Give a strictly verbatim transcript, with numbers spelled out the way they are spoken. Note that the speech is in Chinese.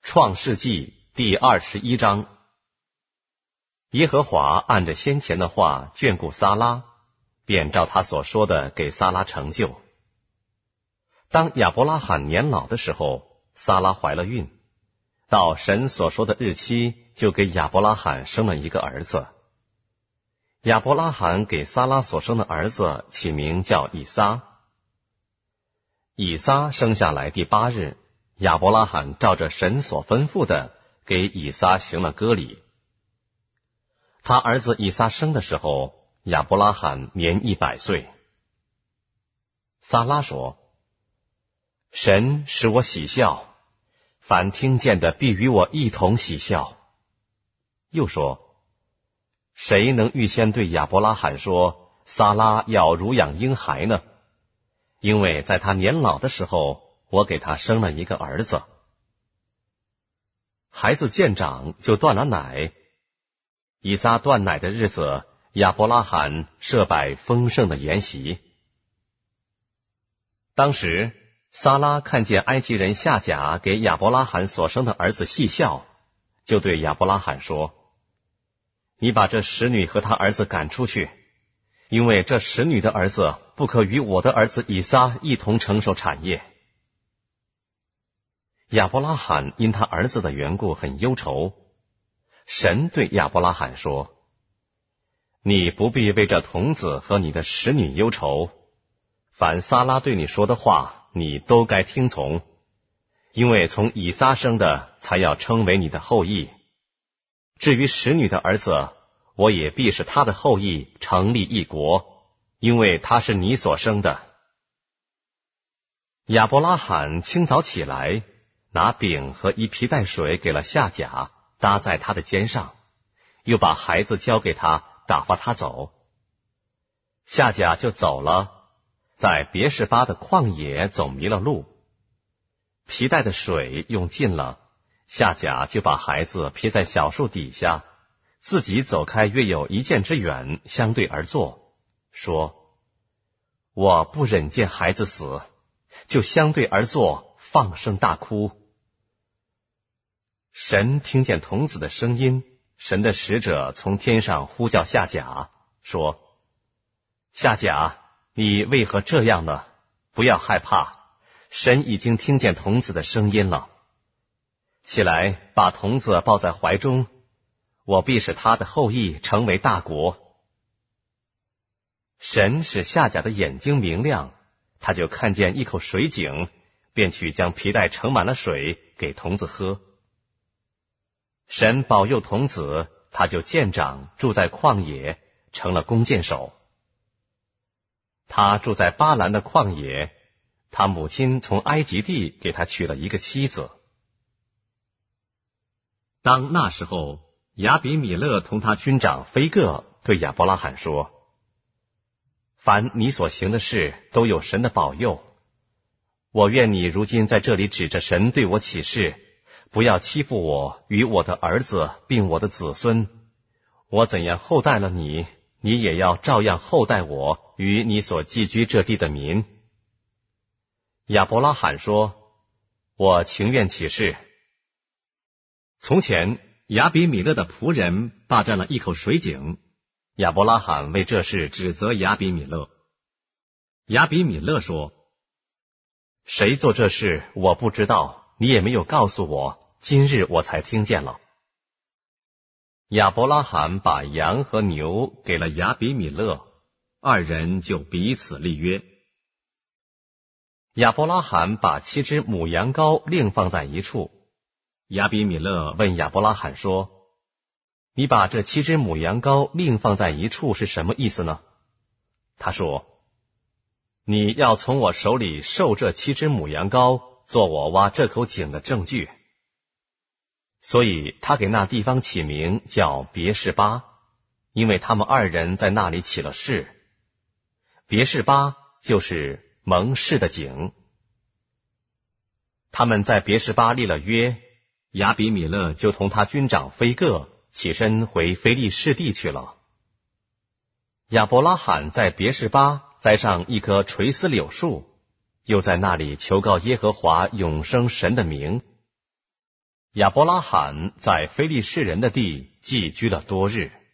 创世纪第二十一章。耶和华按着先前的话眷顾撒拉，便照他所说的给撒拉成就。当亚伯拉罕年老的时候，撒拉怀了孕，到神所说的日期，就给亚伯拉罕生了一个儿子。亚伯拉罕给撒拉所生的儿子起名叫以撒。以撒生下来第八日，亚伯拉罕照着神所吩咐的，给以撒行了割礼。他儿子以撒生的时候，亚伯拉罕年一百岁。撒拉说：神使我喜笑，凡听见的必与我一同喜笑。又说：谁能预先对亚伯拉罕说，撒拉要乳养婴孩呢？因为在他年老的时候，我给他生了一个儿子。孩子渐长，就断了奶。以撒断奶的日子，亚伯拉罕设摆丰盛的筵席。当时撒拉看见埃及人夏甲给亚伯拉罕所生的儿子戏笑，就对亚伯拉罕说：你把这使女和他儿子赶出去，因为这使女的儿子不可与我的儿子以撒一同承受产业。亚伯拉罕因他儿子的缘故很忧愁。神对亚伯拉罕说：你不必为这童子和你的使女忧愁，凡撒拉对你说的话，你都该听从，因为从以撒生的才要称为你的后裔。至于使女的儿子，我也必使他的后裔成立一国，因为他是你所生的。亚伯拉罕清早起来，拿饼和一皮带水给了夏甲，搭在他的肩上，又把孩子交给他，打发他走。夏甲就走了，在别是巴的旷野走迷了路，皮带的水用尽了，夏甲就把孩子撇在小树底下，自己走开约有一箭之远，相对而坐，说：我不忍见孩子死，就相对而坐，放声大哭。神听见童子的声音，神的使者从天上呼叫夏甲，说：夏甲，你为何这样呢？不要害怕，神已经听见童子的声音了。起来，把童子抱在怀中，我必使他的后裔成为大国。神使夏甲的眼睛明亮，他就看见一口水井，便去将皮带盛满了水给童子喝。神保佑童子，他就渐长，住在旷野，成了弓箭手。他住在巴兰的旷野，他母亲从埃及地给他娶了一个妻子。当那时候，亚比米勒同他军长菲各对亚伯拉罕说：凡你所行的事，都有神的保佑。我愿你如今在这里指着神对我起誓，不要欺负我与我的儿子并我的子孙。我怎样厚待了你，你也要照样厚待我与你所寄居这地的民。亚伯拉罕说：我情愿起誓。从前亚比米勒的仆人霸占了一口水井，亚伯拉罕为这事指责亚比米勒。亚比米勒说：谁做这事我不知道，你也没有告诉我，今日我才听见了。亚伯拉罕把羊和牛给了亚比米勒，二人就彼此立约。亚伯拉罕把七只母羊羔另放在一处。亚比米勒问亚伯拉罕说：你把这七只母羊羔另放在一处是什么意思呢？他说：你要从我手里受这七只母羊羔，做我挖这口井的证据。所以他给那地方起名叫别是巴，因为他们二人在那里起了誓。别是巴就是蒙氏的井。他们在别是巴立了约，亚比米勒就同他军长菲各起身回非利士地去了。亚伯拉罕在别是巴栽上一棵垂丝柳树，又在那里求告耶和华永生神的名。 亚伯拉罕在非利士人的地寄居了多日。